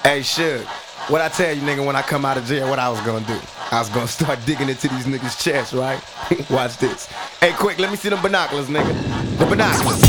Hey, Suge, what I tell you, nigga, when I come out of jail, what I was gonna do? I was gonna start digging into these niggas' chests, right? Watch this. Hey, quick, let me see them binoculars, nigga. The binoculars.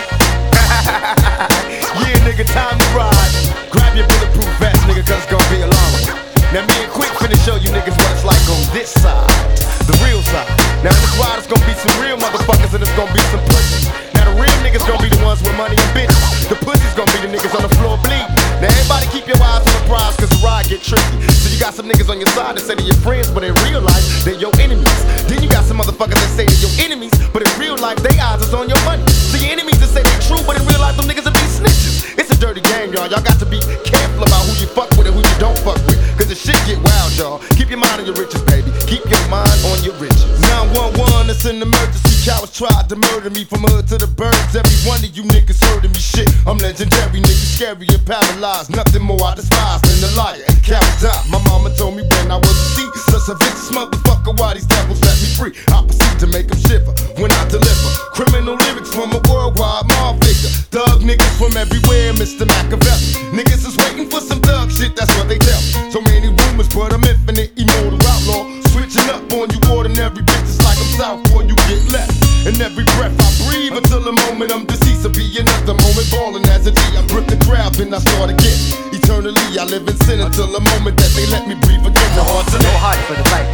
Yeah, nigga, time to ride. Grab your bulletproof vest, nigga, cause it's gonna be a long one. Now, me and Quick finna show you niggas what it's like on this side, the real side. Now, in this ride, it's gonna be some real motherfuckers and it's gonna be some pussies. Now, the real niggas gonna be the ones with money and bitches. The pussies gonna be the niggas on the floor bleeding. Now, everybody keep your eyes on the prize, cause the ride get tricky. So you got some niggas on your side that say they're your friends, but in real life, they're your enemies. Then you got some motherfuckers that say they're your enemies, but in real life, they eyes is on your money. So your enemies that say they're true, but in real life, them niggas will be snitches. It's a dirty game, y'all. Y'all got to be careful about who you fuck with and who you don't fuck with, cause the shit get wild, y'all. Keep your mind on your riches, baby. Keep your mind on your riches. 911, it's an emergency. Cowards tried to murder me from hood to the birds. Every one of you niggas heard of me, shit. I'm legendary, niggas scary and paralyzed. Nothing more I despise than a liar and coward die. My mama told me when I was a seed, such a vicious motherfucker, why these devils let me free? I proceed to make them shiver when I deliver criminal lyrics from a worldwide mob figure. Thug niggas from everywhere, Mr. Machiavelli. Niggas is waiting for some thug shit, that's what they tell me. So many rumors, but I'm infinite, immortal outlaw. Switching up on you ordinary bitches like I'm Southpaw, you get left. And every breath I breathe until the moment I'm deceased. Will be another moment ballin' as a G. I rip the crowd, then I start again. Eternally, I live in sin until the moment that they let me breathe again. The heart to no heart for the fight.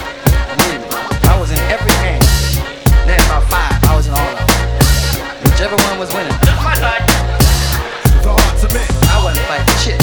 I was in every game. Then about 5, I was in all of them. Whichever one was winning. the heart to men. I wasn't fighting shit.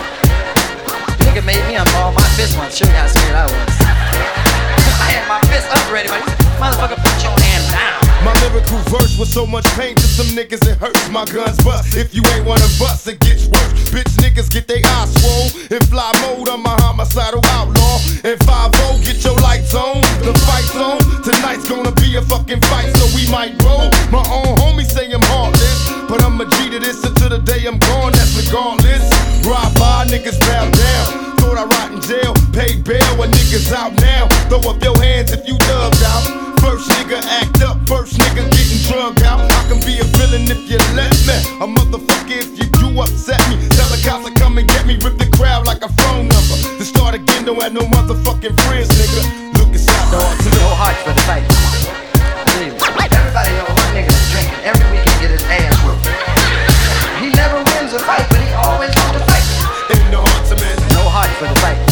Nigga made me unball my fist once. Show you how scared I was. I had my fist up ready, but he said, motherfucker, put your hand down. My lyrical verse was so much pain to some niggas it hurts. My guns bust. If you ain't one of us, it gets worse. Bitch niggas get they eyes swole. In fly mode, I'm a homicidal outlaw. In 5-0, get your lights on. The fight's on. Tonight's gonna be a fucking fight, so we might roll. My own homies say I'm heartless, but I'm a G to this until the day I'm gone. That's regardless. Ride by, niggas bow down. Thought I rot in jail, pay bail when niggas out now. Throw up your hands if you dubbed out. First nigga act up, first nigga getting drugged out. I can be a villain if you let me, a motherfucker if you do upset me. Tell the cops to come and get me, rip the crowd like a phone number. To start again, don't have no motherfucking friends, nigga. Look inside the heart to No heart for the fight. Everybody know my nigga's drinking every weekend, get his ass whooped. He never wins a fight, but he always wants to fight. in the heart to men. No heart for the fight.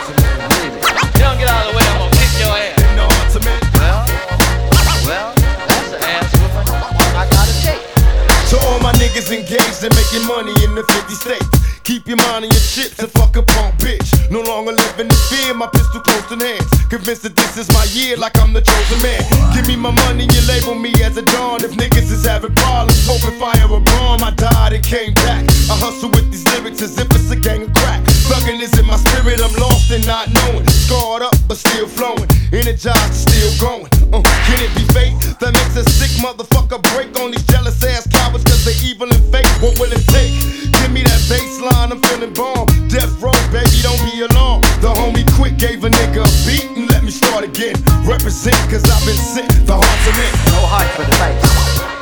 You don't get out of the way, I'm gonna kick your ass. In the heart to men. Well, that's the ass whooping I gotta take. So all my niggas engaged in making money in the 50 states. Keep your mind on your chips and fuck a punk bitch. No longer living in fear, my pistol close in hands. Convinced that this is my year like I'm the chosen man. Give me my money, you label me as a dawn. If niggas is having problems, open fire a bomb. I died and came back. I hustle with these lyrics as if it's a gang of crack. Thuggin' is in my spirit, I'm lost and not knowing. Scarred up but still flowing, energized still going. Can it be fate that makes a sick motherfucker break on these jealous ass cowards cause they evil and fake? What will it take? Give me that baseline, I'm feeling bomb. Death row, baby, don't be alarmed. The homie Quick gave a nigga a beat and let me start again. Represent cause I've been sent, the heart's in it. No heart for the fight.